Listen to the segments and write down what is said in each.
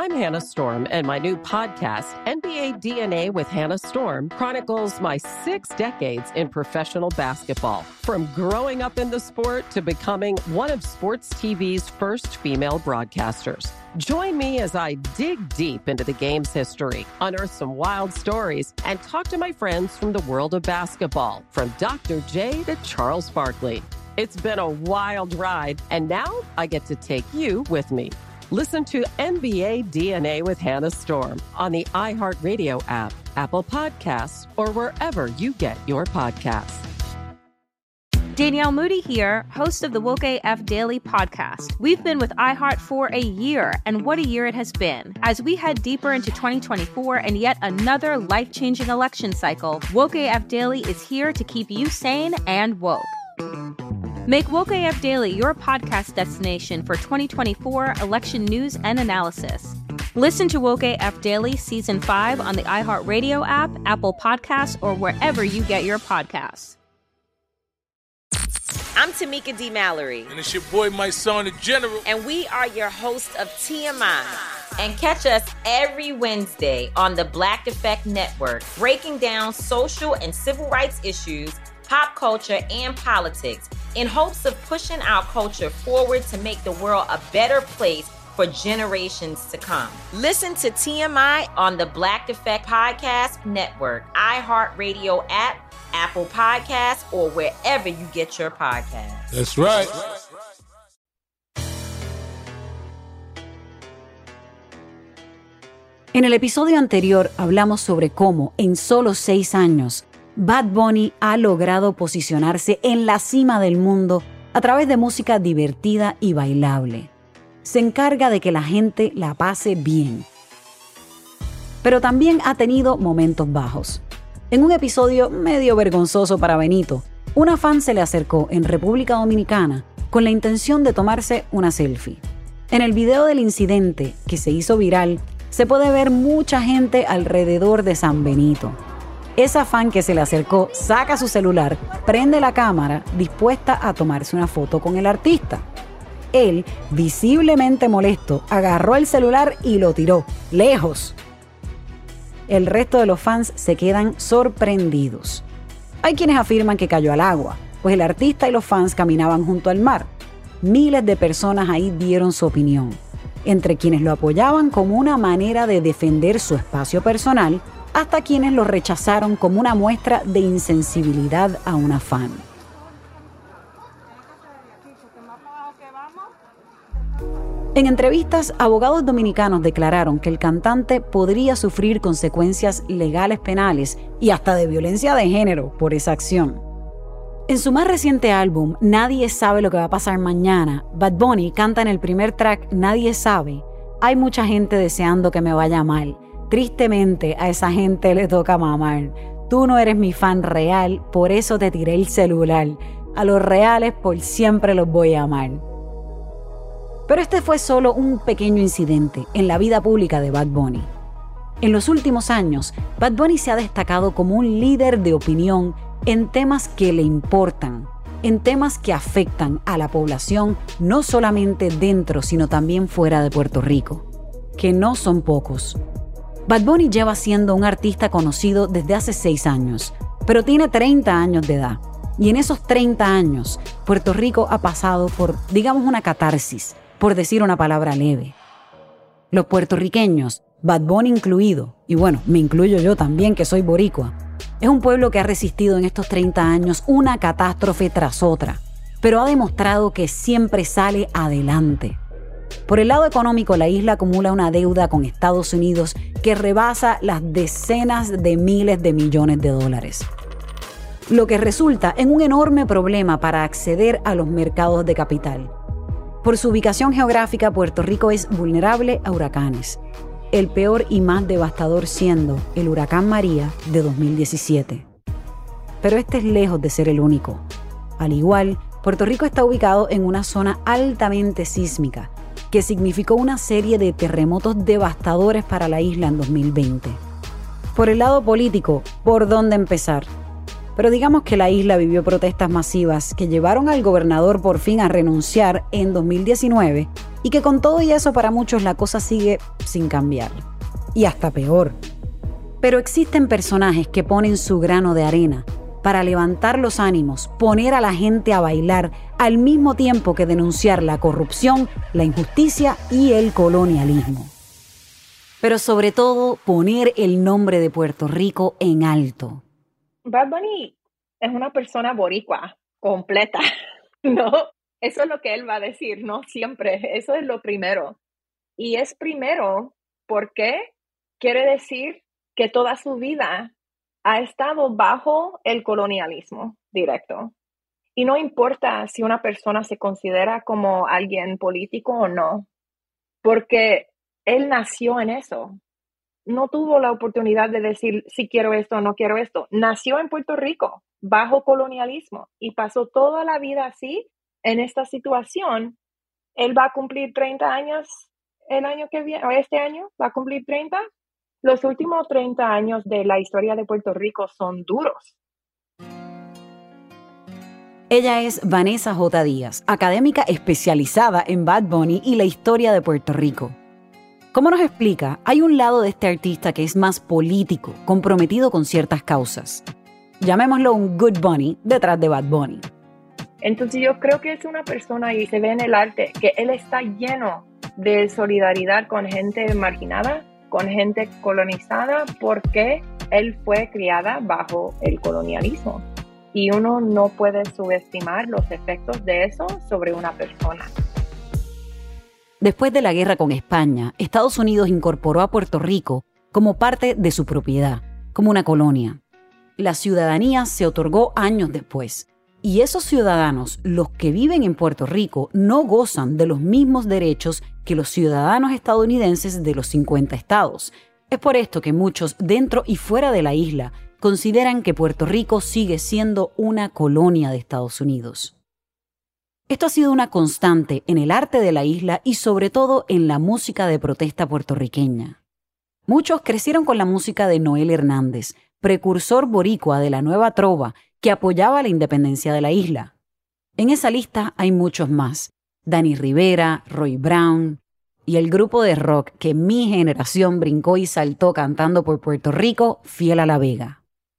I'm Hannah Storm, and my new podcast, NBA DNA with Hannah Storm, chronicles my 6 decades in professional basketball. From growing up in the sport to becoming one of sports TV's first female broadcasters. Join me as I dig deep into the game's history, unearth some wild stories, and talk to my friends from the world of basketball, from Dr. J to Charles Barkley. It's been a wild ride, and now I get to take you with me. Listen to NBA DNA with Hannah Storm on the iHeartRadio app, Apple Podcasts, or wherever you get your podcasts. Danielle Moody here, host of the Woke AF Daily podcast. We've been with iHeart for a year, and what a year it has been. As we head deeper into 2024 and yet another life-changing election cycle, Woke AF Daily is here to keep you sane and woke. Make Woke AF Daily your podcast destination for 2024 election news and analysis. Listen to Woke AF Daily Season 5 on the iHeartRadio app, Apple Podcasts, or wherever you get your podcasts. I'm Tamika D. Mallory. And it's your boy, my son, the General. And we are your hosts of TMI. And catch us every Wednesday on the Black Effect Network, breaking down social and civil rights issues, pop culture, and politics, in hopes of pushing our culture forward to make the world a better place for generations to come. Listen to TMI on the Black Effect Podcast Network, iHeartRadio app, Apple Podcasts, or wherever you get your podcasts. That's right. En el episodio anterior hablamos sobre cómo, en solo 6 años, Bad Bunny ha logrado posicionarse en la cima del mundo a través de música divertida y bailable. Se encarga de que la gente la pase bien. Pero también ha tenido momentos bajos. En un episodio medio vergonzoso para Benito, una fan se le acercó en República Dominicana con la intención de tomarse una selfie. En el video del incidente, que se hizo viral, se puede ver mucha gente alrededor de San Benito. Esa fan que se le acercó saca su celular, prende la cámara, dispuesta a tomarse una foto con el artista. Él, visiblemente molesto, agarró el celular y lo tiró, lejos. El resto de los fans se quedan sorprendidos. Hay quienes afirman que cayó al agua, pues el artista y los fans caminaban junto al mar. Miles de personas ahí dieron su opinión, entre quienes lo apoyaban como una manera de defender su espacio personal, hasta quienes lo rechazaron como una muestra de insensibilidad a una fan. En entrevistas, abogados dominicanos declararon que el cantante podría sufrir consecuencias legales penales y hasta de violencia de género por esa acción. En su más reciente álbum, Nadie sabe lo que va a pasar mañana, Bad Bunny canta en el primer track Nadie sabe: hay mucha gente deseando que me vaya mal. Tristemente, a esa gente le toca mamar. Tú no eres mi fan real, por eso te tiré el celular. A los reales por siempre los voy a amar. Pero este fue solo un pequeño incidente en la vida pública de Bad Bunny. En los últimos años, Bad Bunny se ha destacado como un líder de opinión en temas que le importan, en temas que afectan a la población no solamente dentro, sino también fuera de Puerto Rico, que no son pocos. Bad Bunny lleva siendo un artista conocido desde hace 6 años, pero tiene 30 años de edad. Y en esos 30 años, Puerto Rico ha pasado por, digamos, una catarsis, por decir una palabra leve. Los puertorriqueños, Bad Bunny incluido, y bueno, me incluyo yo también que soy boricua, es un pueblo que ha resistido en estos 30 años una catástrofe tras otra, pero ha demostrado que siempre sale adelante. Por el lado económico, la isla acumula una deuda con Estados Unidos que rebasa las decenas de miles de millones de dólares, lo que resulta en un enorme problema para acceder a los mercados de capital. Por su ubicación geográfica, Puerto Rico es vulnerable a huracanes, el peor y más devastador siendo el huracán María de 2017. Pero este es lejos de ser el único. Al igual, Puerto Rico está ubicado en una zona altamente sísmica, que significó una serie de terremotos devastadores para la isla en 2020. Por el lado político, ¿por dónde empezar? Pero digamos que la isla vivió protestas masivas que llevaron al gobernador por fin a renunciar en 2019 y que con todo y eso para muchos la cosa sigue sin cambiar. Y hasta peor. Pero existen personajes que ponen su grano de arena para levantar los ánimos, poner a la gente a bailar, al mismo tiempo que denunciar la corrupción, la injusticia y el colonialismo. Pero sobre todo, poner el nombre de Puerto Rico en alto. Bad Bunny es una persona boricua, completa, ¿no? Eso es lo que él va a decir, ¿no? Siempre, eso es lo primero. Y es primero porque quiere decir que toda su vida ha estado bajo el colonialismo directo. Y no importa si una persona se considera como alguien político o no, porque él nació en eso. No tuvo la oportunidad de decir si quiero esto o no quiero esto. Nació en Puerto Rico, bajo colonialismo, y pasó toda la vida así, en esta situación. Él va a cumplir 30 años el año que viene, o este año va a cumplir 30. Los últimos 30 años de la historia de Puerto Rico son duros. Ella es Vanessa J. Díaz, académica especializada en Bad Bunny y la historia de Puerto Rico. Como nos explica, hay un lado de este artista que es más político, comprometido con ciertas causas. Llamémoslo un good bunny detrás de Bad Bunny. Entonces yo creo que es una persona, y se ve en el arte, que él está lleno de solidaridad con gente marginada, con gente colonizada, porque él fue criada bajo el colonialismo. Y uno no puede subestimar los efectos de eso sobre una persona. Después de la guerra con España, Estados Unidos incorporó a Puerto Rico como parte de su propiedad, como una colonia. La ciudadanía se otorgó años después, y esos ciudadanos, los que viven en Puerto Rico, no gozan de los mismos derechos que los ciudadanos estadounidenses de los 50 estados. Es por esto que muchos, dentro y fuera de la isla, consideran que Puerto Rico sigue siendo una colonia de Estados Unidos. Esto ha sido una constante en el arte de la isla y sobre todo en la música de protesta puertorriqueña. Muchos crecieron con la música de Noel Hernández, precursor boricua de la nueva trova que apoyaba la independencia de la isla. En esa lista hay muchos más: Danny Rivera, Roy Brown y el grupo de rock que mi generación brincó y saltó cantando por Puerto Rico, Fiel a la Vega.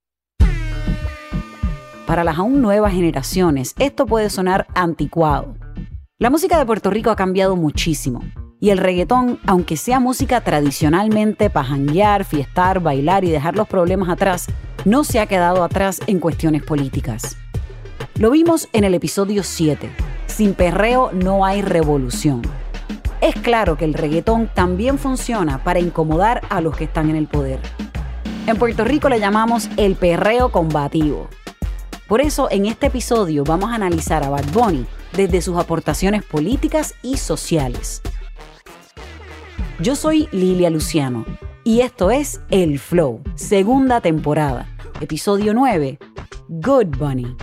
Para las aún nuevas generaciones, esto puede sonar anticuado. La música de Puerto Rico ha cambiado muchísimo. Y el reggaetón, aunque sea música tradicionalmente para janguear, fiestar, bailar y dejar los problemas atrás, no se ha quedado atrás en cuestiones políticas. Lo vimos en el episodio 7. Sin perreo no hay revolución. Es claro que el reggaetón también funciona para incomodar a los que están en el poder. En Puerto Rico le llamamos el perreo combativo. Por eso, en este episodio vamos a analizar a Bad Bunny desde sus aportaciones políticas y sociales. Yo soy Lilia Luciano y esto es El Flow, segunda temporada, episodio 9, Good Bunny.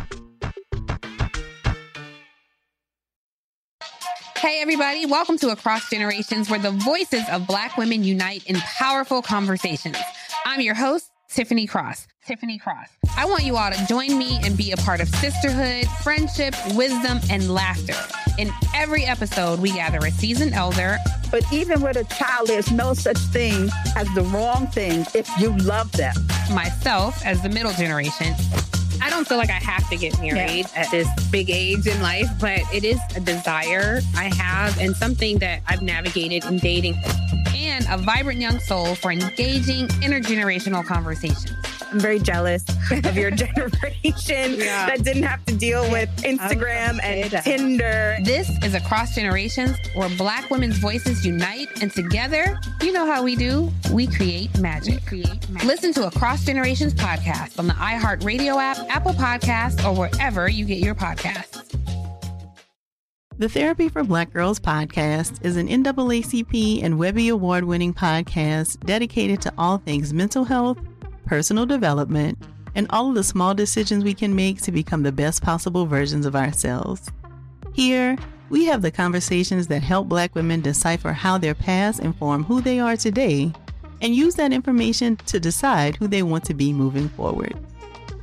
Hey everybody, welcome to Across Generations, where the voices of Black women unite in powerful conversations. I'm your host, Tiffany Cross. I want you all to join me and be a part of sisterhood, friendship, wisdom, and laughter. In every episode, we gather a seasoned elder. But even with a child, there's no such thing as the wrong thing if you love them. Myself, as the middle generation. I don't feel like I have to get married at this big age in life, but it is a desire I have and something that I've navigated in dating. And a vibrant young soul for engaging intergenerational conversations. I'm very jealous of your generation that didn't have to deal with Instagram and Tinder. This is Across Generations, where Black women's voices unite, and together, you know how we do, we create magic. Listen to Across Generations podcast on the iHeartRadio app, Apple Podcasts, or wherever you get your podcasts. The Therapy for Black Girls podcast is an NAACP and Webby Award-winning podcast dedicated to all things mental health, personal development, and all of the small decisions we can make to become the best possible versions of ourselves. Here, we have the conversations that help Black women decipher how their past inform who they are today and use that information to decide who they want to be moving forward.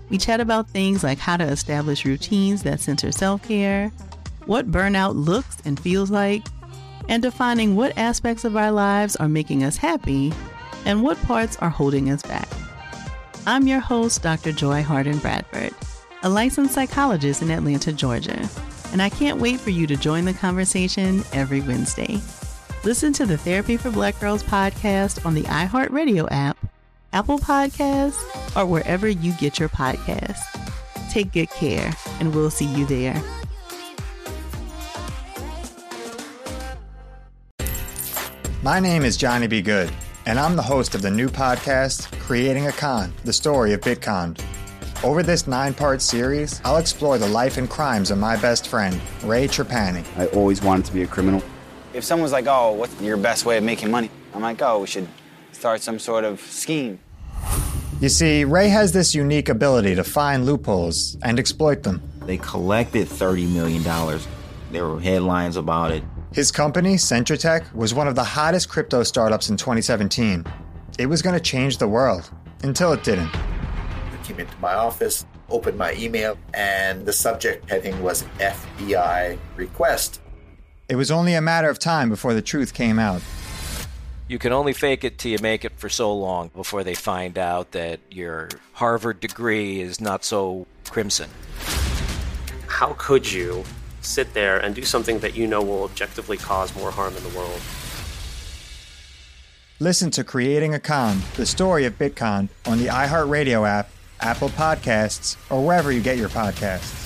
We chat about things like how to establish routines that center self-care, what burnout looks and feels like, and defining what aspects of our lives are making us happy and what parts are holding us back. I'm your host, Dr. Joy Harden Bradford, a licensed psychologist in Atlanta, Georgia, and I can't wait for you to join the conversation every Wednesday. Listen to the Therapy for Black Girls podcast on the iHeartRadio app, Apple Podcasts, or wherever you get your podcasts. Take good care, and we'll see you there. My name is Johnny B. Good, and I'm the host of the new podcast, Creating a Con, the story of Bitcon. Over this 9-part series, I'll explore the life and crimes of my best friend, Ray Trapani. I always wanted to be a criminal. If someone's like, oh, what's your best way of making money? I'm like, oh, we should start some sort of scheme. You see, Ray has this unique ability to find loopholes and exploit them. They collected $30 million. There were headlines about it. His company, Centratech, was one of the hottest crypto startups in 2017. It was going to change the world, until it didn't. I came into my office, opened my email, and the subject heading was FBI request. It was only a matter of time before the truth came out. You can only fake it till you make it for so long before they find out that your Harvard degree is not so crimson. How could you sit there and do something that you know will objectively cause more harm in the world? Listen to Creating a Con, the story of Bitcon, on the iHeartRadio app, Apple Podcasts, or wherever you get your podcasts.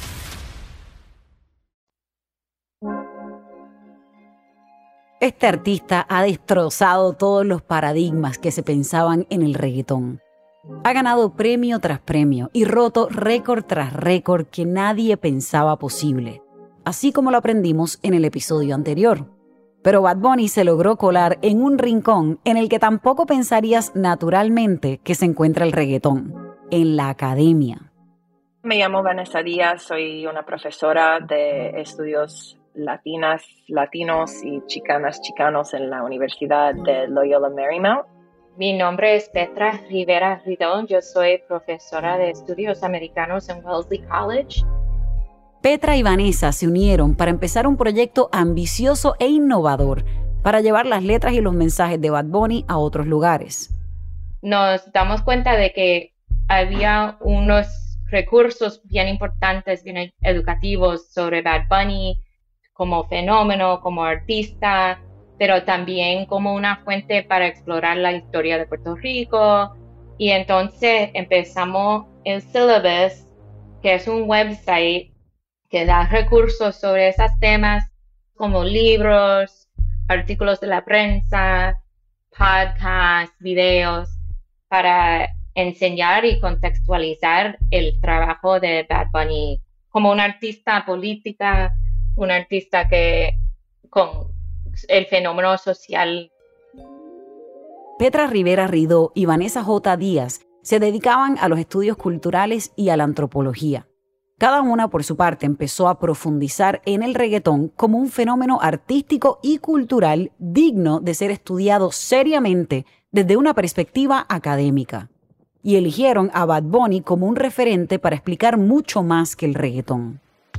Este artista ha destrozado todos los paradigmas que se pensaban en el reggaetón. Ha ganado premio tras premio y roto récord tras récord que nadie pensaba posible, así como lo aprendimos en el episodio anterior. Pero Bad Bunny se logró colar en un rincón en el que tampoco pensarías naturalmente que se encuentra el reggaetón, en la academia. Me llamo Vanessa Díaz, soy una profesora de estudios latinos y chicanos en la Universidad de Loyola Marymount. Mi nombre es Petra Rivera Ridón, yo soy profesora de estudios americanos en Wellesley College. Petra y Vanessa se unieron para empezar un proyecto ambicioso e innovador para llevar las letras y los mensajes de Bad Bunny a otros lugares. Nos damos cuenta de que había unos recursos bien importantes, bien educativos sobre Bad Bunny, como fenómeno, como artista, pero también como una fuente para explorar la historia de Puerto Rico. Y entonces empezamos el Syllabus, que es un website que da recursos sobre esos temas, como libros, artículos de la prensa, podcasts, videos, para enseñar y contextualizar el trabajo de Bad Bunny como una artista política, un artista que con el fenómeno social. Petra Rivera Ridó y Vanessa J. Díaz se dedicaban a los estudios culturales y a la antropología. Cada una por su parte empezó a profundizar en el reggaetón como un fenómeno artístico y cultural digno de ser estudiado seriamente desde una perspectiva académica. Y eligieron a Bad Bunny como un referente para explicar mucho más que el reggaetón.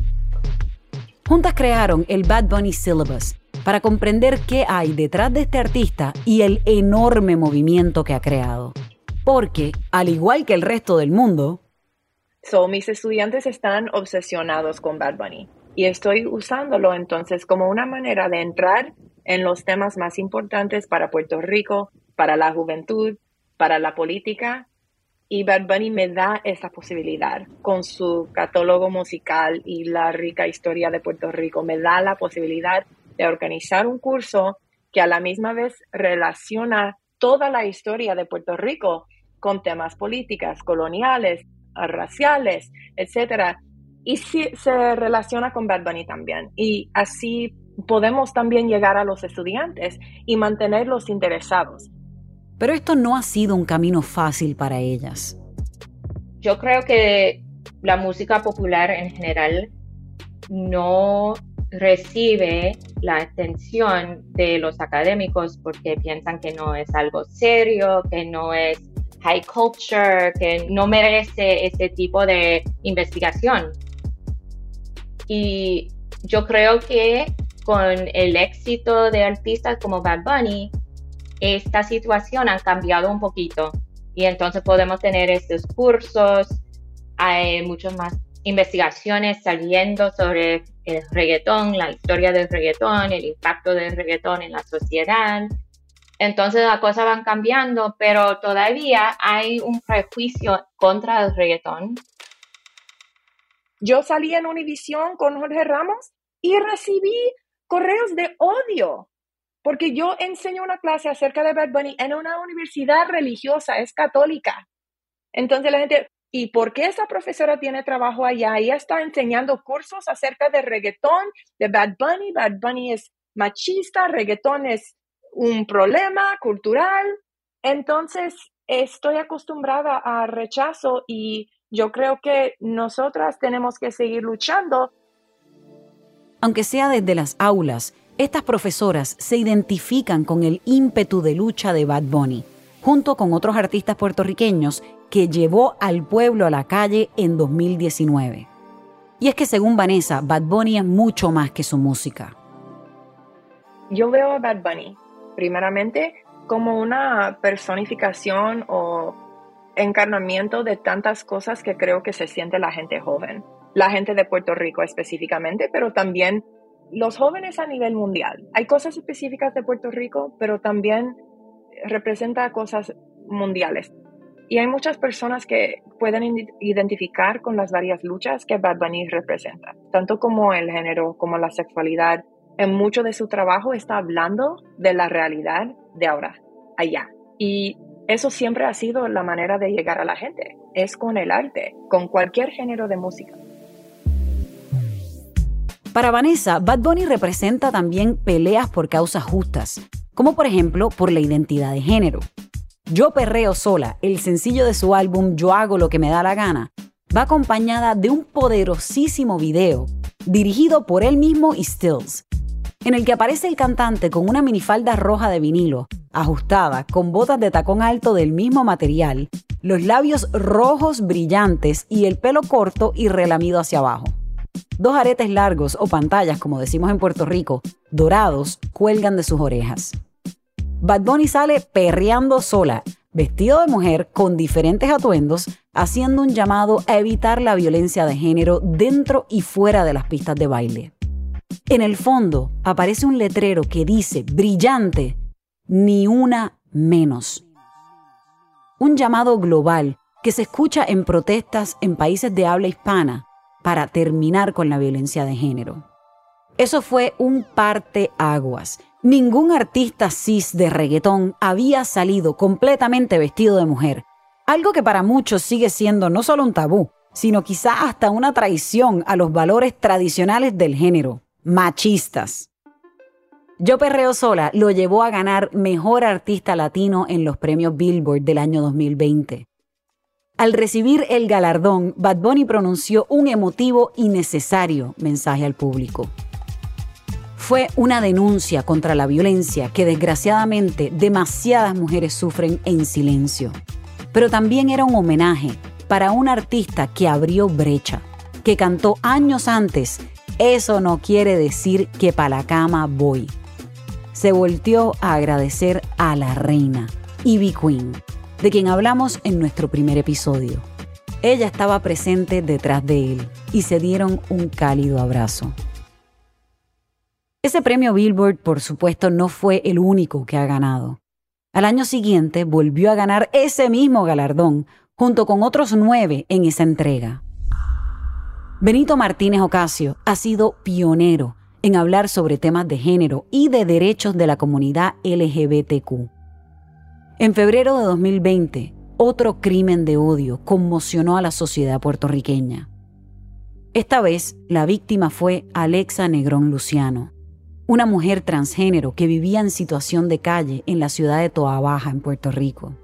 Juntas crearon el Bad Bunny Syllabus para comprender qué hay detrás de este artista y el enorme movimiento que ha creado. Porque, al igual que el resto del mundo, mis estudiantes están obsesionados con Bad Bunny y estoy usándolo entonces como una manera de entrar en los temas más importantes para Puerto Rico, para la juventud, para la política. Y Bad Bunny me da esa posibilidad con su catálogo musical y la rica historia de Puerto Rico. Me da la posibilidad de organizar un curso que a la misma vez relaciona toda la historia de Puerto Rico con temas políticas, coloniales, raciales, etc. Y sí, se relaciona con Bad Bunny también. Y así podemos también llegar a los estudiantes y mantenerlos interesados. Pero esto no ha sido un camino fácil para ellas. Yo creo que la música popular en general no recibe la atención de los académicos porque piensan que no es algo serio, que no es high culture, que no merece ese tipo de investigación. Y yo creo que con el éxito de artistas como Bad Bunny, esta situación ha cambiado un poquito. Y entonces podemos tener estos cursos, hay muchas más investigaciones saliendo sobre el reggaetón, la historia del reggaetón, el impacto del reggaetón en la sociedad. Entonces las cosas van cambiando, pero todavía hay un prejuicio contra el reggaetón. Yo salí en Univisión con Jorge Ramos y recibí correos de odio, porque yo enseño una clase acerca de Bad Bunny en una universidad religiosa, es católica. Entonces la gente, ¿y por qué esa profesora tiene trabajo allá? Ella está enseñando cursos acerca de reggaetón, de Bad Bunny. Bad Bunny es machista, reggaetón es un problema cultural. Entonces estoy acostumbrada a rechazo y yo creo que nosotras tenemos que seguir luchando. Aunque sea desde las aulas, estas profesoras se identifican con el ímpetu de lucha de Bad Bunny, junto con otros artistas puertorriqueños que llevó al pueblo a la calle en 2019. Y es que según Vanessa, Bad Bunny es mucho más que su música. Yo veo a Bad Bunny, primeramente, como una personificación o encarnamiento de tantas cosas que creo que se siente la gente joven. La gente de Puerto Rico específicamente, pero también los jóvenes a nivel mundial. Hay cosas específicas de Puerto Rico, pero también representa cosas mundiales. Y hay muchas personas que pueden identificar con las varias luchas que Bad Bunny representa, tanto como el género, como la sexualidad. En mucho de su trabajo está hablando de la realidad de ahora, allá. Y eso siempre ha sido la manera de llegar a la gente, es con el arte, con cualquier género de música. Para Vanessa, Bad Bunny representa también peleas por causas justas, como por ejemplo por la identidad de género. Yo Perreo Sola, el sencillo de su álbum Yo Hago Lo Que Me Da La Gana, va acompañada de un poderosísimo video dirigido por él mismo y Stills, en el que aparece el cantante con una minifalda roja de vinilo, ajustada, con botas de tacón alto del mismo material, los labios rojos brillantes y el pelo corto y relamido hacia abajo. 2 aretes largos o pantallas, como decimos en Puerto Rico, dorados, cuelgan de sus orejas. Bad Bunny sale perreando sola, vestido de mujer con diferentes atuendos, haciendo un llamado a evitar la violencia de género dentro y fuera de las pistas de baile. En el fondo aparece un letrero que dice, brillante, ni una menos. Un llamado global que se escucha en protestas en países de habla hispana para terminar con la violencia de género. Eso fue un parteaguas. Ningún artista cis de reggaetón había salido completamente vestido de mujer, algo que para muchos sigue siendo no solo un tabú, sino quizá hasta una traición a los valores tradicionales del género, machistas. Yo Perreo Sola lo llevó a ganar Mejor Artista Latino en los premios Billboard del año 2020. Al recibir el galardón, Bad Bunny pronunció un emotivo y necesario mensaje al público. Fue una denuncia contra la violencia que desgraciadamente demasiadas mujeres sufren en silencio. Pero también era un homenaje para un artista que abrió brecha, que cantó años antes, eso no quiere decir que pa' la cama voy. Se volteó a agradecer a la reina, Ivy Queen, de quien hablamos en nuestro primer episodio. Ella estaba presente detrás de él y se dieron un cálido abrazo. Ese premio Billboard, por supuesto, no fue el único que ha ganado. Al año siguiente volvió a ganar ese mismo galardón, junto con otros 9 en esa entrega. Benito Martínez Ocasio ha sido pionero en hablar sobre temas de género y de derechos de la comunidad LGBTQ. En febrero de 2020, otro crimen de odio conmocionó a la sociedad puertorriqueña. Esta vez, la víctima fue Alexa Negrón Luciano, una mujer transgénero que vivía en situación de calle en la ciudad de Toabaja, en Puerto Rico.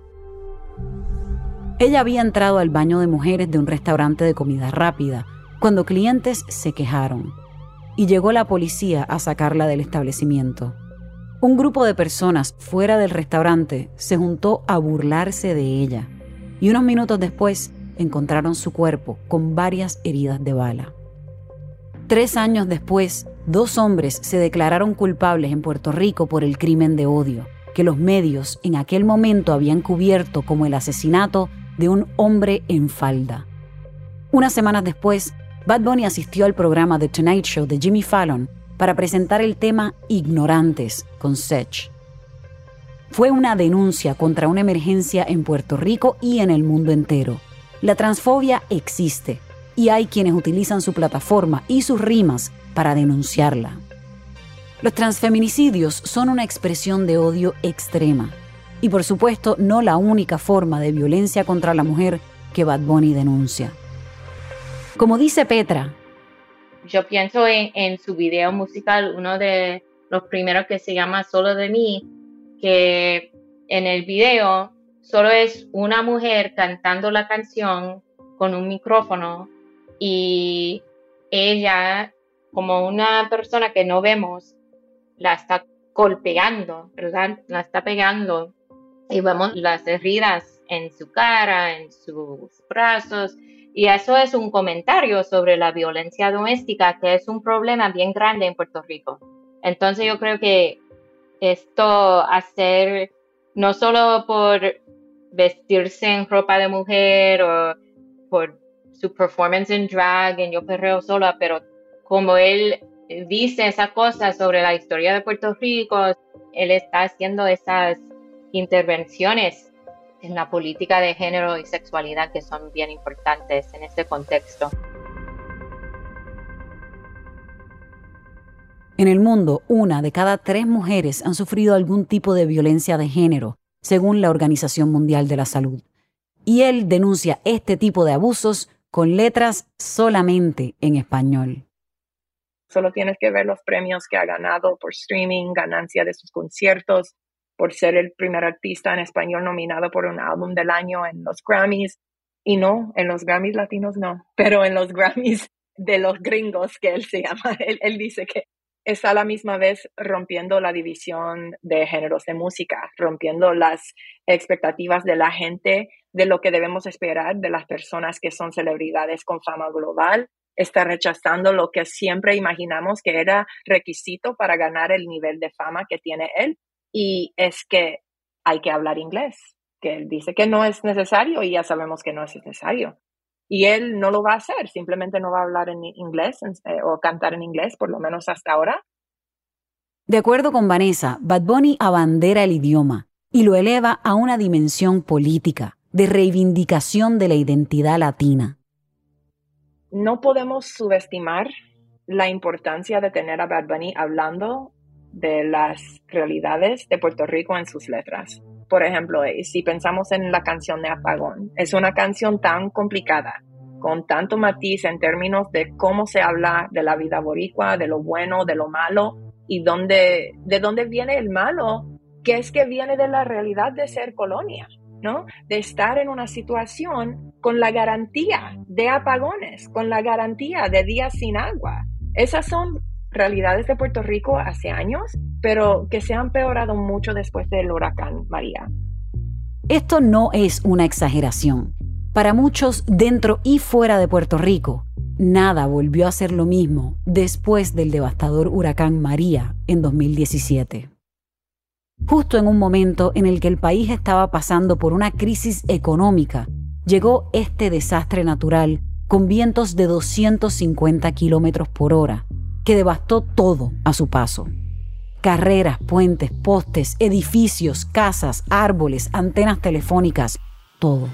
Ella había entrado al baño de mujeres de un restaurante de comida rápida cuando clientes se quejaron y llegó la policía a sacarla del establecimiento. Un grupo de personas fuera del restaurante se juntó a burlarse de ella y unos minutos después encontraron su cuerpo con varias heridas de bala. 3 años después, 2 hombres se declararon culpables en Puerto Rico por el crimen de odio, que los medios en aquel momento habían cubierto como el asesinato de un hombre en falda. Unas semanas después, Bad Bunny asistió al programa The Tonight Show de Jimmy Fallon para presentar el tema Ignorantes con Sech. Fue una denuncia contra una emergencia en Puerto Rico y en el mundo entero. La transfobia existe y hay quienes utilizan su plataforma y sus rimas para denunciarla. Los transfeminicidios son una expresión de odio extrema y, por supuesto, no la única forma de violencia contra la mujer que Bad Bunny denuncia. Como dice Petra, yo pienso en su video musical, uno de los primeros que se llama Solo de mí, que en el video solo es una mujer cantando la canción con un micrófono y ella, como una persona que no vemos, la está golpeando, ¿verdad? La está pegando y vemos las heridas en su cara, en sus brazos. Y eso es un comentario sobre la violencia doméstica, que es un problema bien grande en Puerto Rico. Entonces yo creo que esto hacer, no solo por vestirse en ropa de mujer o por su performance en drag, en Yo Perreo Sola, pero como él dice esas cosas sobre la historia de Puerto Rico, él está haciendo esas intervenciones en la política de género y sexualidad que son bien importantes en este contexto. En el mundo, 1 de cada 3 mujeres han sufrido algún tipo de violencia de género, según la Organización Mundial de la Salud. Y él denuncia este tipo de abusos con letras solamente en español. Solo tienes que ver los premios que ha ganado por streaming, ganancia de sus conciertos, por ser el primer artista en español nominado por un álbum del año en los Grammys. Y no, en los Grammys latinos no, pero en los Grammys de los gringos, que él se llama, él dice que está a la misma vez rompiendo la división de géneros de música, rompiendo las expectativas de la gente de lo que debemos esperar de las personas que son celebridades con fama global. Está rechazando lo que siempre imaginamos que era requisito para ganar el nivel de fama que tiene él. Y es que hay que hablar inglés, que él dice que no es necesario y ya sabemos que no es necesario. Y él no lo va a hacer, simplemente no va a hablar en inglés o cantar en inglés, por lo menos hasta ahora. De acuerdo con Vanessa, Bad Bunny abandera el idioma y lo eleva a una dimensión política, de reivindicación de la identidad latina. No podemos subestimar la importancia de tener a Bad Bunny hablando de las realidades de Puerto Rico en sus letras. Por ejemplo, si pensamos en la canción de Apagón, es una canción tan complicada, con tanto matiz en términos de cómo se habla de la vida boricua, de lo bueno, de lo malo, y de dónde viene el malo, que es que viene de la realidad de ser colonia, ¿no? De estar en una situación con la garantía de apagones, con la garantía de días sin agua. Esas son realidades de Puerto Rico hace años, pero que se han empeorado mucho después del huracán María. Esto no es una exageración. Para muchos, dentro y fuera de Puerto Rico, nada volvió a ser lo mismo después del devastador huracán María en 2017. Justo en un momento en el que el país estaba pasando por una crisis económica, llegó este desastre natural con vientos de 250 kilómetros por hora, que devastó todo a su paso. Carreras, puentes, postes, edificios, casas, árboles, antenas telefónicas, todo.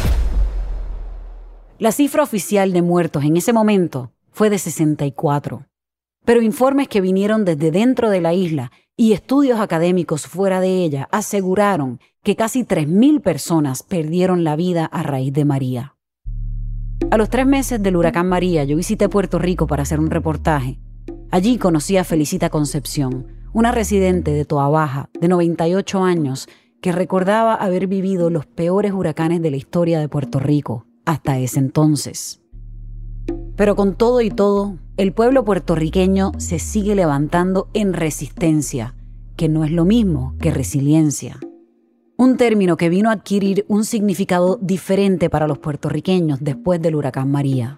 La cifra oficial de muertos en ese momento fue de 64, pero informes que vinieron desde dentro de la isla y estudios académicos fuera de ella aseguraron que casi 3.000 personas perdieron la vida a raíz de María. A los 3 meses del huracán María, yo visité Puerto Rico para hacer un reportaje. Allí conocí a Felicita Concepción, una residente de Toabaja de 98 años que recordaba haber vivido los peores huracanes de la historia de Puerto Rico hasta ese entonces. Pero con todo y todo, el pueblo puertorriqueño se sigue levantando en resistencia, que no es lo mismo que resiliencia. un término que vino a adquirir un significado diferente para los puertorriqueños después del huracán María.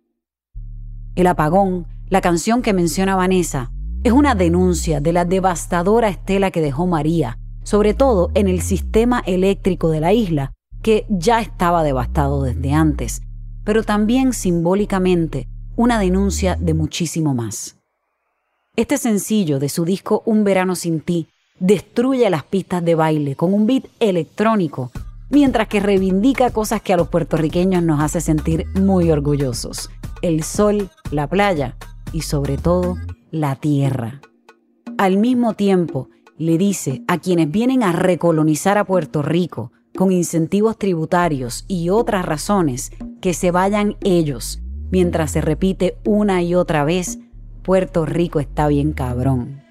El apagón, la canción que menciona Vanessa, es una denuncia de la devastadora estela que dejó María, sobre todo en el sistema eléctrico de la isla, que ya estaba devastado desde antes, pero también simbólicamente una denuncia de muchísimo más. Este sencillo de su disco Un verano sin ti destruye las pistas de baile con un beat electrónico, mientras que reivindica cosas que a los puertorriqueños nos hace sentir muy orgullosos: el sol, la playa y sobre todo la tierra. Al mismo tiempo, le dice a quienes vienen a recolonizar a Puerto Rico con incentivos tributarios y otras razones que se vayan ellos, mientras se repite una y otra vez: Puerto Rico está bien cabrón.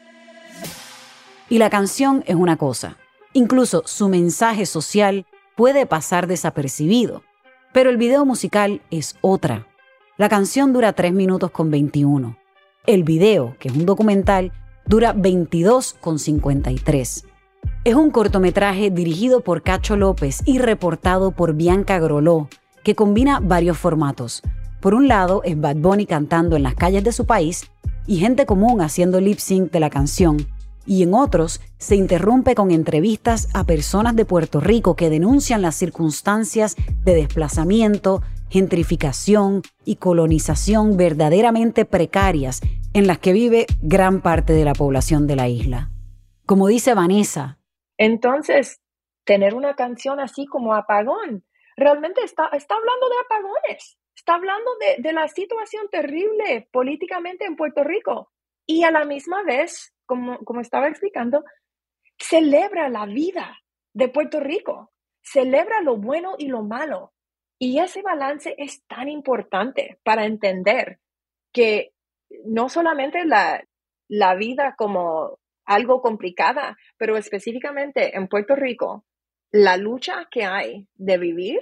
Y la canción es una cosa. Incluso su mensaje social puede pasar desapercibido, pero el video musical es otra. La canción dura 3 minutos con 21. El video, que es un documental, dura 22 con 53. Es un cortometraje dirigido por Cacho López y reportado por Bianca Groló, que combina varios formatos. Por un lado es Bad Bunny cantando en las calles de su país y gente común haciendo lip sync de la canción, y en otros se interrumpe con entrevistas a personas de Puerto Rico que denuncian las circunstancias de desplazamiento, gentrificación y colonización verdaderamente precarias en las que vive gran parte de la población de la isla. Como dice Vanessa, entonces, tener una canción así como Apagón, realmente está hablando de apagones, está hablando de la situación terrible políticamente en Puerto Rico, y a la misma vez, como estaba explicando, celebra la vida de Puerto Rico, celebra lo bueno y lo malo. Y ese balance es tan importante para entender que no solamente la vida como algo complicada, pero específicamente en Puerto Rico, la lucha que hay de vivir.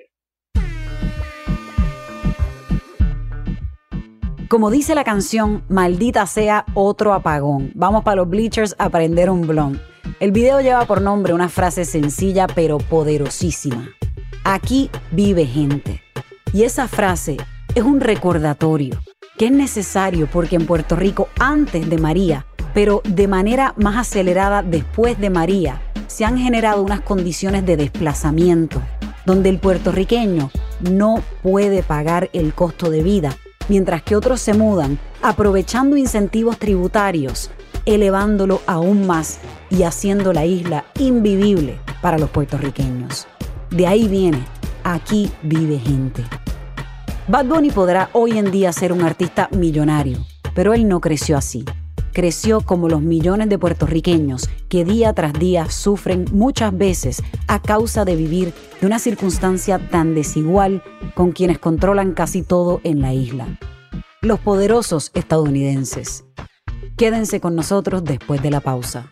Como dice la canción, maldita sea otro apagón. Vamos para los bleachers a prender un blunt. El video lleva por nombre una frase sencilla pero poderosísima: aquí vive gente. Y esa frase es un recordatorio que es necesario porque en Puerto Rico, antes de María, pero de manera más acelerada después de María, se han generado unas condiciones de desplazamiento donde el puertorriqueño no puede pagar el costo de vida, mientras que otros se mudan aprovechando incentivos tributarios, elevándolo aún más y haciendo la isla invivible para los puertorriqueños. De ahí viene, aquí vive gente. Bad Bunny podrá hoy en día ser un artista millonario, pero él no creció así. Creció como los millones de puertorriqueños que día tras día sufren muchas veces a causa de vivir de una circunstancia tan desigual con quienes controlan casi todo en la isla: los poderosos estadounidenses. Quédense con nosotros después de la pausa.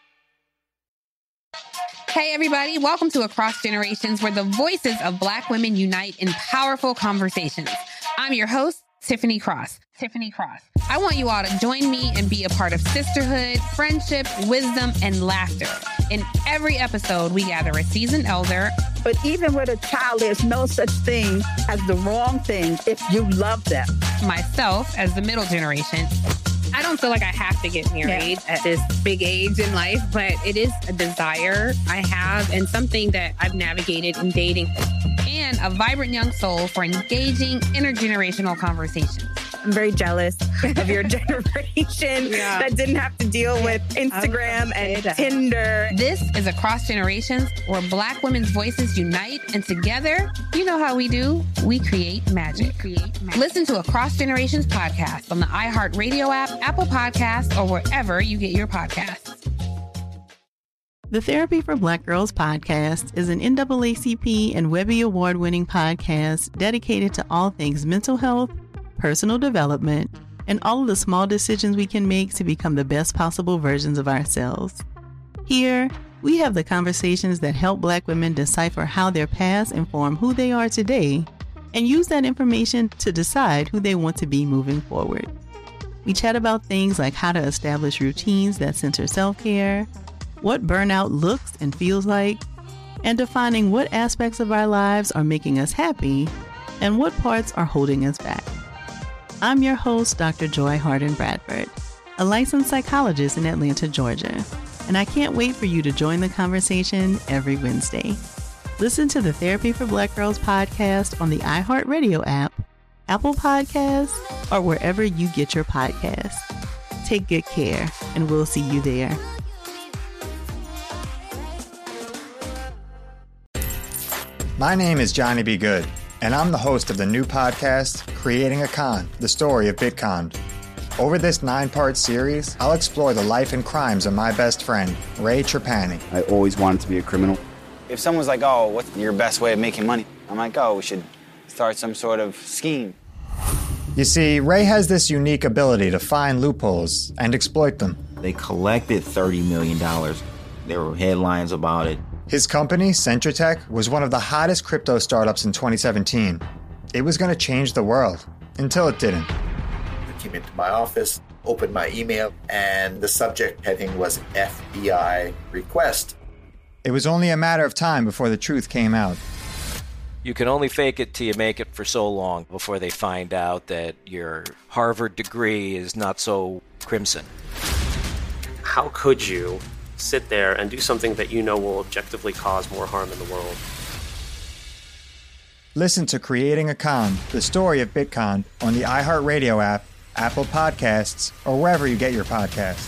Hey everybody, welcome to Across Generations, where the voices of Black women unite in powerful conversations. I'm your host, Tiffany Cross. I want you all to join me and be a part of sisterhood, friendship, wisdom, and laughter. In every episode, we gather a seasoned elder. But even with a child, there's no such thing as the wrong thing if you love them. Myself, as the middle generation. I don't feel like I have to get married at this big age in life, but it is a desire I have and something that I've navigated in dating. And a vibrant young soul for engaging intergenerational conversations. I'm very jealous of your generation that didn't have to deal with Instagram and Tinder. This is Across Generations, where Black women's voices unite, and together, you know how we do, we create magic. Listen to Across Generations podcast on the iHeartRadio app, Apple Podcasts, or wherever you get your podcasts. The Therapy for Black Girls podcast is an NAACP and Webby Award-winning podcast dedicated to all things mental health, personal development, and all of the small decisions we can make to become the best possible versions of ourselves. Here, we have the conversations that help Black women decipher how their past inform who they are today and use that information to decide who they want to be moving forward. We chat about things like how to establish routines that center self-care, what burnout looks and feels like, and defining what aspects of our lives are making us happy and what parts are holding us back. I'm your host, Dr. Joy Harden Bradford, a licensed psychologist in Atlanta, Georgia, and I can't wait for you to join the conversation every Wednesday. Listen to the Therapy for Black Girls podcast on the iHeartRadio app, Apple Podcasts, or wherever you get your podcasts. Take good care, and we'll see you there. My name is Johnny B. Good, and I'm the host of the new podcast, Creating a Con, the story of Bitcon. Over this 9-part series, I'll explore the life and crimes of my best friend, Ray Trapani. I always wanted to be a criminal. If someone's like, oh, what's your best way of making money? I'm like, oh, we should start some sort of scheme. You see, Ray has this unique ability to find loopholes and exploit them. They collected $30 million. There were headlines about it. His company, Centratech, was one of the hottest crypto startups in 2017. It was going to change the world, until it didn't. I came into my office, opened my email, and the subject heading was FBI request. It was only a matter of time before the truth came out. You can only fake it till you make it for so long before they find out that your Harvard degree is not so crimson. How could you sit there and do something that you know will objectively cause more harm in the world? Listen to Creating a Con, the story of Bitcon, on the iHeartRadio app, Apple Podcasts, or wherever you get your podcasts.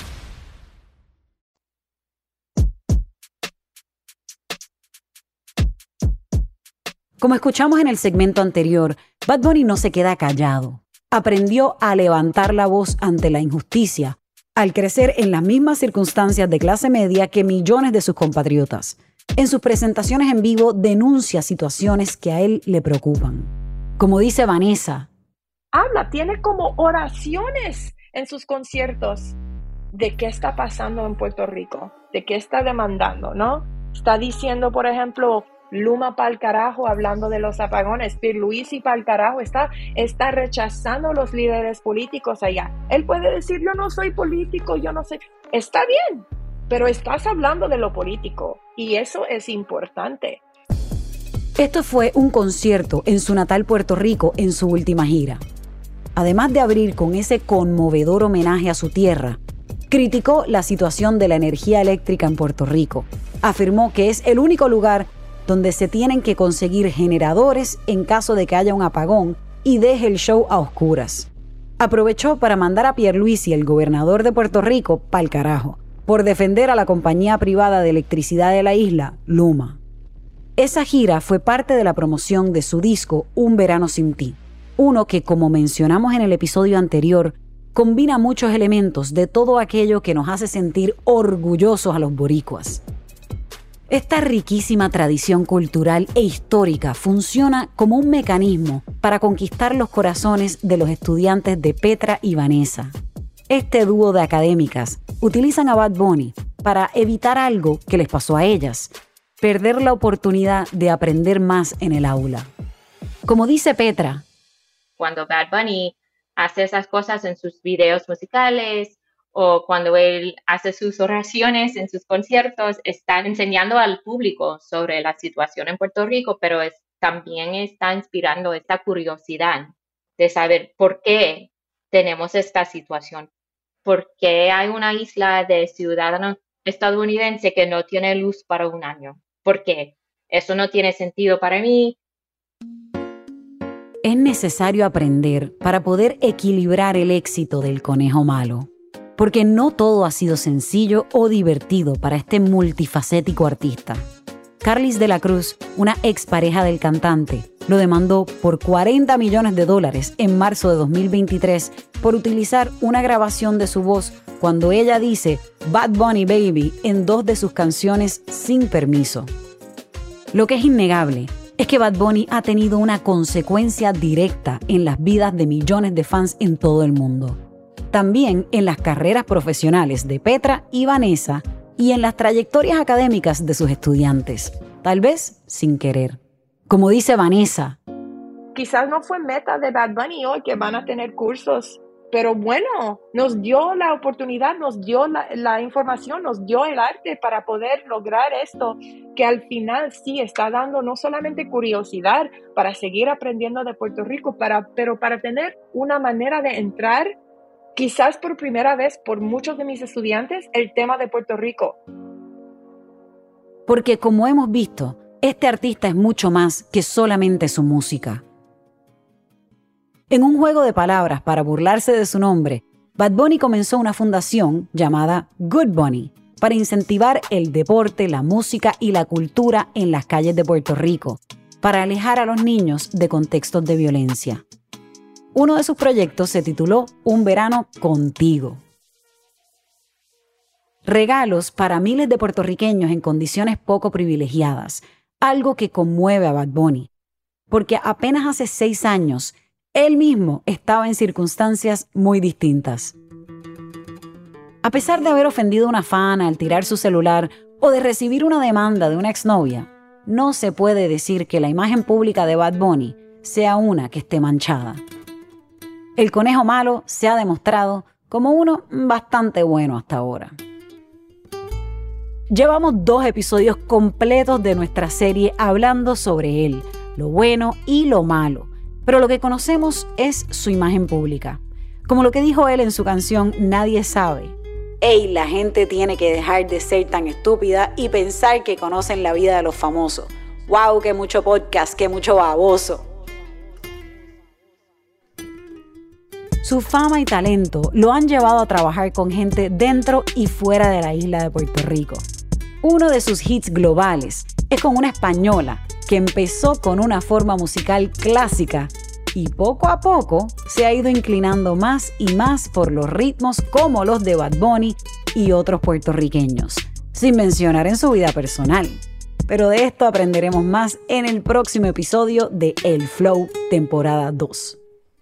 Como escuchamos en el segmento anterior, Bad Bunny no se queda callado. Aprendió a levantar la voz ante la injusticia, al crecer en las mismas circunstancias de clase media que millones de sus compatriotas. En sus presentaciones en vivo denuncia situaciones que a él le preocupan. Como dice Vanessa, tiene como oraciones en sus conciertos de qué está pasando en Puerto Rico, de qué está demandando, ¿no? Está diciendo, por ejemplo, Luma pa'l carajo, hablando de los apagones, Pierluisi pa'l carajo, está rechazando los líderes políticos allá. Él puede decir, yo no soy político, yo no sé. Está bien, pero estás hablando de lo político y eso es importante. Esto fue un concierto en su natal Puerto Rico en su última gira. Además de abrir con ese conmovedor homenaje a su tierra, criticó la situación de la energía eléctrica en Puerto Rico. Afirmó que es el único lugar donde se tienen que conseguir generadores en caso de que haya un apagón y deje el show a oscuras. Aprovechó para mandar a Pierluisi, el gobernador de Puerto Rico, pa'l carajo, por defender a la compañía privada de electricidad de la isla, Luma. Esa gira fue parte de la promoción de su disco Un Verano Sin Ti, uno que, como mencionamos en el episodio anterior, combina muchos elementos de todo aquello que nos hace sentir orgullosos a los boricuas. Esta riquísima tradición cultural e histórica funciona como un mecanismo para conquistar los corazones de los estudiantes de Petra y Vanessa. Este dúo de académicas utilizan a Bad Bunny para evitar algo que les pasó a ellas, perder la oportunidad de aprender más en el aula. Como dice Petra, cuando Bad Bunny hace esas cosas en sus videos musicales, o cuando él hace sus oraciones en sus conciertos, está enseñando al público sobre la situación en Puerto Rico, pero también está inspirando esta curiosidad de saber por qué tenemos esta situación, por qué hay una isla de ciudadanos estadounidenses que no tiene luz para un año, por qué eso no tiene sentido para mí. Es necesario aprender para poder equilibrar el éxito del conejo malo. Porque no todo ha sido sencillo o divertido para este multifacético artista. Carlis de la Cruz, una expareja del cantante, lo demandó por $40 millones en marzo de 2023 por utilizar una grabación de su voz cuando ella dice Bad Bunny Baby en 2 de sus canciones sin permiso. Lo que es innegable es que Bad Bunny ha tenido una consecuencia directa en las vidas de millones de fans en todo el mundo. También en las carreras profesionales de Petra y Vanessa y en las trayectorias académicas de sus estudiantes, tal vez sin querer. Como dice Vanessa, quizás no fue meta de Bad Bunny hoy que van a tener cursos Pero bueno, nos dio la oportunidad, nos dio la información, nos dio el arte para poder lograr esto, que al final sí está dando no solamente curiosidad para seguir aprendiendo de Puerto Rico, pero para tener una manera de entrar, quizás por primera vez por muchos de mis estudiantes, el tema de Puerto Rico. Porque como hemos visto, este artista es mucho más que solamente su música. En un juego de palabras para burlarse de su nombre, Bad Bunny comenzó una fundación llamada Good Bunny para incentivar el deporte, la música y la cultura en las calles de Puerto Rico, para alejar a los niños de contextos de violencia. Uno de sus proyectos se tituló Un Verano Contigo. Regalos para miles de puertorriqueños en condiciones poco privilegiadas, algo que conmueve a Bad Bunny, porque apenas hace 6 años, él mismo estaba en circunstancias muy distintas. A pesar de haber ofendido a una fan al tirar su celular o de recibir una demanda de una exnovia, no se puede decir que la imagen pública de Bad Bunny sea una que esté manchada. El conejo malo se ha demostrado como uno bastante bueno hasta ahora. Llevamos 2 episodios completos de nuestra serie hablando sobre él, lo bueno y lo malo. Pero lo que conocemos es su imagen pública. Como lo que dijo él en su canción Nadie Sabe. ¡Ey, la gente tiene que dejar de ser tan estúpida y pensar que conocen la vida de los famosos! ¡Wow, qué mucho podcast, qué mucho baboso! Su fama y talento lo han llevado a trabajar con gente dentro y fuera de la isla de Puerto Rico. Uno de sus hits globales es con una española que empezó con una forma musical clásica y poco a poco se ha ido inclinando más y más por los ritmos como los de Bad Bunny y otros puertorriqueños, sin mencionar en su vida personal. Pero de esto aprenderemos más en el próximo episodio de El Flow temporada 2.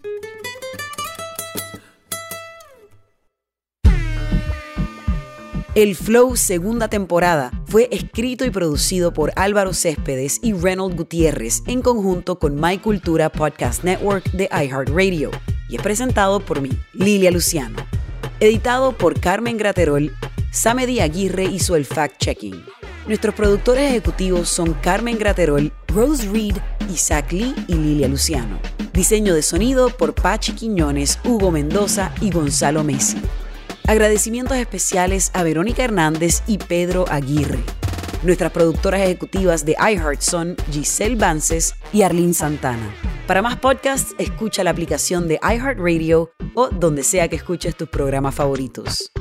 El Flow segunda temporada fue escrito y producido por Álvaro Céspedes y Reynold Gutiérrez en conjunto con My Cultura Podcast Network de iHeartRadio y es presentado por mí, Lilia Luciano. Editado por Carmen Graterol, Samedi Aguirre hizo el fact-checking. Nuestros productores ejecutivos son Carmen Graterol, Rose Reed, Isaac Lee y Lilia Luciano. Diseño de sonido por Pachi Quiñones, Hugo Mendoza y Gonzalo Messi. Agradecimientos especiales a Verónica Hernández y Pedro Aguirre. Nuestras productoras ejecutivas de iHeart son Giselle Vances y Arlene Santana. Para más podcasts, escucha la aplicación de iHeartRadio o donde sea que escuches tus programas favoritos.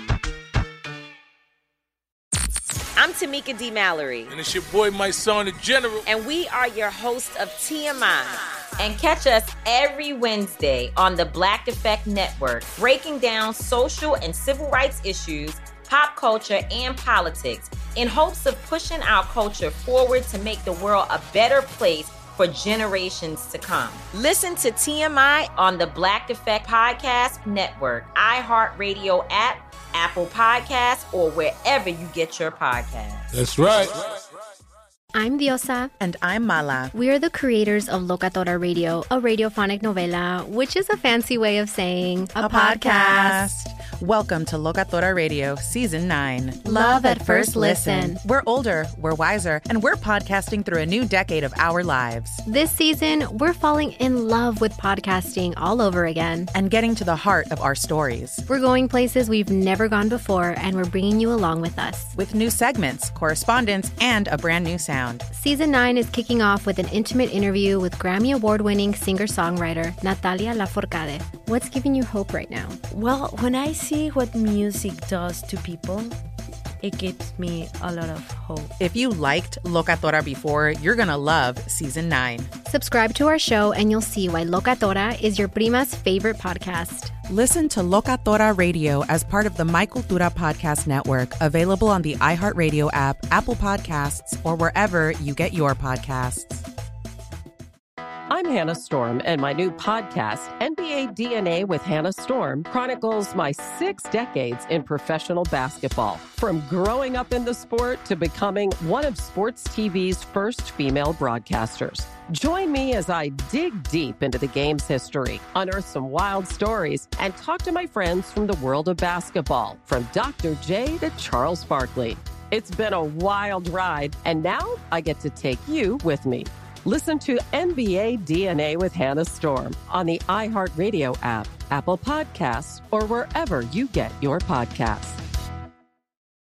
I'm Tamika D. Mallory. And it's your boy, my son, the General. And we are your hosts of TMI. And catch us every Wednesday on the Black Effect Network, breaking down social and civil rights issues, pop culture, and politics in hopes of pushing our culture forward to make the world a better place for generations to come. Listen to TMI on the Black Effect Podcast Network, iHeartRadio app, Apple Podcasts, or wherever you get your podcasts. That's right. I'm Diosa. And I'm Mala. We are the creators of Locatora Radio, a radiophonic novela, which is a fancy way of saying a podcast. Welcome to Locatora Radio, Season 9. Love at first listen. We're older, we're wiser, and we're podcasting through a new decade of our lives. This season, we're falling in love with podcasting all over again. And getting to the heart of our stories. We're going places we've never gone before, and we're bringing you along with us. With new segments, correspondence, and a brand new sound. Season 9 is kicking off with an intimate interview with Grammy Award-winning singer-songwriter Natalia Lafourcade. What's giving you hope right now? Well, when I see what music does to people, it gives me a lot of hope. If you liked Locatora before, you're gonna love Season 9. Subscribe to our show and you'll see why Locatora is your prima's favorite podcast. Listen to Locatora Radio as part of the My Cultura Podcast Network, available on the iHeartRadio app, Apple Podcasts, or wherever you get your podcasts. I'm I'm Hannah Storm, and my new podcast, NBA DNA with Hannah Storm, chronicles my 6 decades in professional basketball. From growing up in the sport to becoming one of sports TV's first female broadcasters. Join me as I dig deep into the game's history, unearth some wild stories, and talk to my friends from the world of basketball, from Dr. J to Charles Barkley. It's been a wild ride, and now I get to take you with me. Listen to NBA DNA with Hannah Storm on the iHeartRadio app, Apple Podcasts, or wherever you get your podcasts.